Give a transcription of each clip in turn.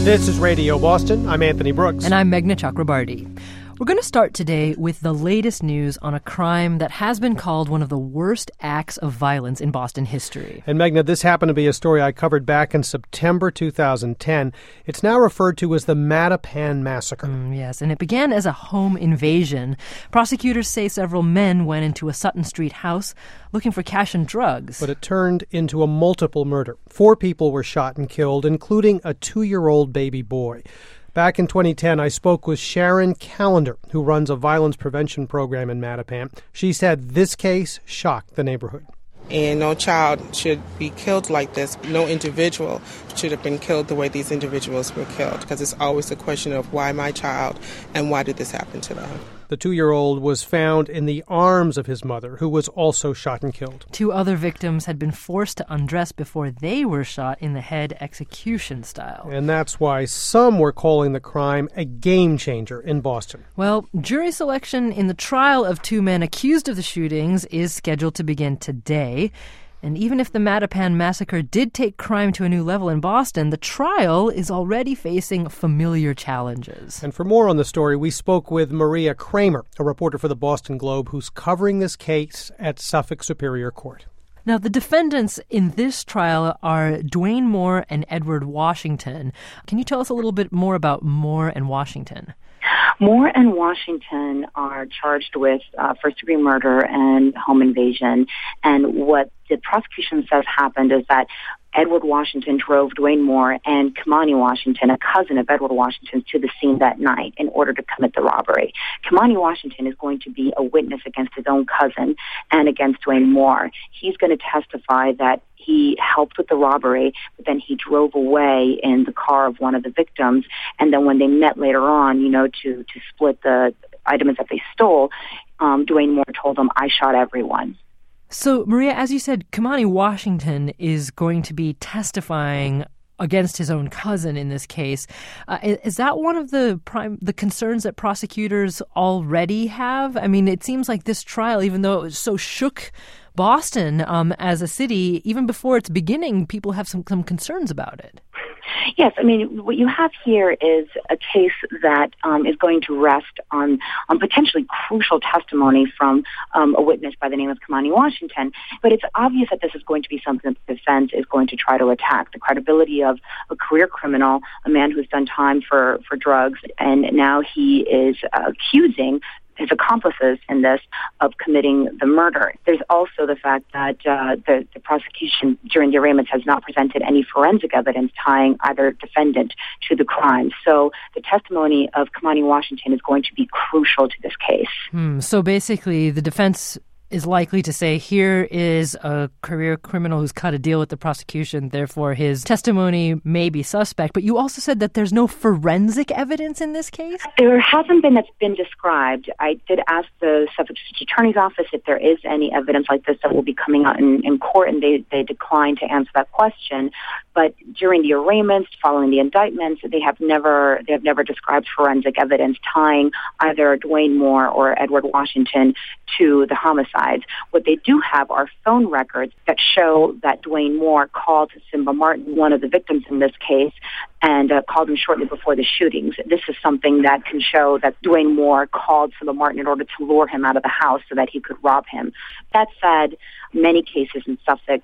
This is Radio Boston. I'm Anthony Brooks. And I'm Meghna Chakrabarti. We're going to start today with the latest news on a crime that has been called one of the worst acts of violence in Boston history. And Meghna, this happened to be a story I covered back in September 2010. It's now referred to as the Mattapan Massacre. Yes, and it began as a home invasion. Prosecutors say several men went into a Sutton Street house looking for cash and drugs. But it turned into a multiple murder. 4 people were shot and killed, including a 2-year-old baby boy. Back in 2010, I spoke with Sharon Callender, who runs a violence prevention program in Mattapan. She said this case shocked the neighborhood. And no child should be killed like this. No individual should have been killed the way these individuals were killed, because it's always a question of why my child and why did this happen to them. The 2-year-old was found in the arms of his mother, who was also shot and killed. 2 other victims had been forced to undress before they were shot in the head, execution style. And that's why some were calling the crime a game changer in Boston. Well, jury selection in the trial of 2 men accused of the shootings is scheduled to begin today. And even if the Mattapan Massacre did take crime to a new level in Boston, the trial is already facing familiar challenges. And for more on the story, we spoke with Maria Kramer, a reporter for the Boston Globe, who's covering this case at Suffolk Superior Court. Now, the defendants in this trial are Dwayne Moore and Edward Washington. Can you tell us a little bit more about Moore and Washington? Moore and Washington are charged with first-degree murder and home invasion. And what the prosecution says happened is that Edward Washington drove Dwayne Moore and Kamani Washington, a cousin of Edward Washington, to the scene that night in order to commit the robbery. Kamani Washington is going to be a witness against his own cousin and against Dwayne Moore. He's going to testify that he helped with the robbery, but then he drove away in the car of one of the victims. And then when they met later on, to split the items that they stole, Dwayne Moore told them, "I shot everyone." So, Maria, as you said, Kamani Washington is going to be testifying against his own cousin in this case. Is that one of the concerns that prosecutors already have? I mean, it seems like this trial, even though it was so shook Boston as a city, even before its beginning, people have some concerns about it. Yes, I mean, what you have here is a case that is going to rest on potentially crucial testimony from a witness by the name of Kamani Washington. But it's obvious that this is going to be something that the defense is going to try to attack. The credibility of a career criminal, a man who's done time for drugs, and now he is accusing his accomplices in this of committing the murder. There's also the fact that the prosecution during the arraignments has not presented any forensic evidence tying either defendant to the crime. So the testimony of Kamani Washington is going to be crucial to this case. So basically the defense is likely to say, here is a career criminal who's cut a deal with the prosecution, therefore his testimony may be suspect. But you also said that there's no forensic evidence in this case? There hasn't been that's been described. I did ask the Suffolk District Attorney's Office if there is any evidence like this that will be coming out in court, and they declined to answer that question. But during the arraignments, following the indictments, they have never described forensic evidence tying either Dwayne Moore or Edward Washington to the homicides. What they do have are phone records that show that Dwayne Moore called Simba Martin, one of the victims in this case, and called him shortly before the shootings. This is something that can show that Dwayne Moore called Simba Martin in order to lure him out of the house so that he could rob him. That said, many cases in Suffolk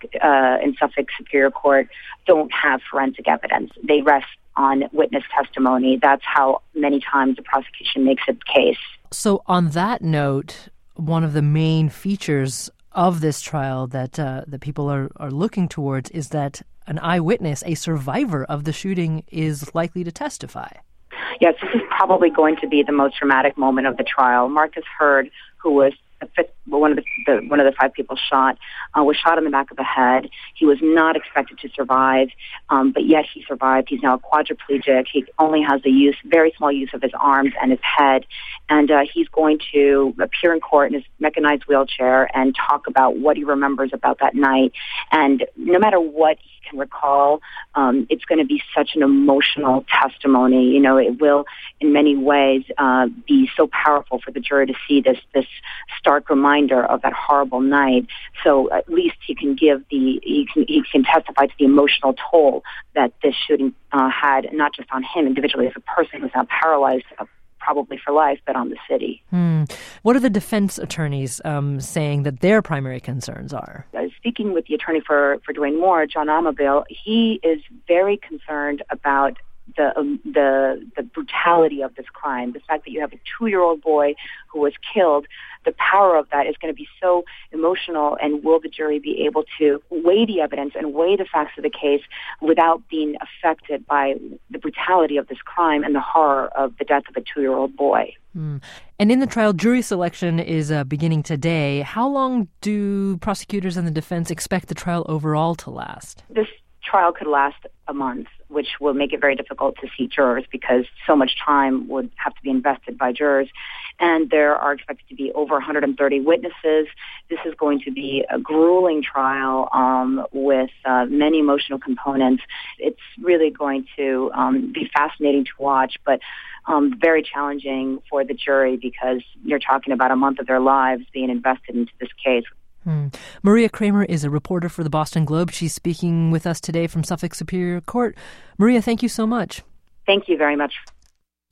Superior Court don't have forensic evidence. They rest on witness testimony. That's how many times the prosecution makes its case. So on that note, one of the main features of this trial that people are looking towards is that an eyewitness, a survivor of the shooting, is likely to testify. Yes, this is probably going to be the most dramatic moment of the trial. Marcus Hurd, who was one of the 5 people shot, was shot in the back of the head. He was not expected to survive, but yet he survived. He's now a quadriplegic. He only has very small use of his arms and his head, and he's going to appear in court in his mechanized wheelchair and talk about what he remembers about that night. And no matter what he can recall, it's going to be such an emotional testimony. It will, in many ways, be so powerful for the jury to see this stark reminder of that horrible night. So at least he can testify to the emotional toll that this shooting had, not just on him individually as a person who's now paralyzed, probably for life, but on the city. What are the defense attorneys saying that their primary concerns are? Speaking with the attorney for Dwayne Moore, John Amabil, he is very concerned about the brutality of this crime, the fact that you have a 2-year-old boy who was killed. The power of that is going to be so emotional, and will the jury be able to weigh the evidence and weigh the facts of the case without being affected by the brutality of this crime and the horror of the death of a 2-year-old boy? And in the trial, jury selection is beginning today. How long do prosecutors and the defense expect the trial overall to last? This trial could last a month, which will make it very difficult to seat jurors because so much time would have to be invested by jurors. And there are expected to be over 130 witnesses. This is going to be a grueling trial with many emotional components. It's really going to be fascinating to watch, but very challenging for the jury because you're talking about a month of their lives being invested into this case. Maria Kramer is a reporter for the Boston Globe. She's speaking with us today from Suffolk Superior Court. Maria, thank you so much. Thank you very much.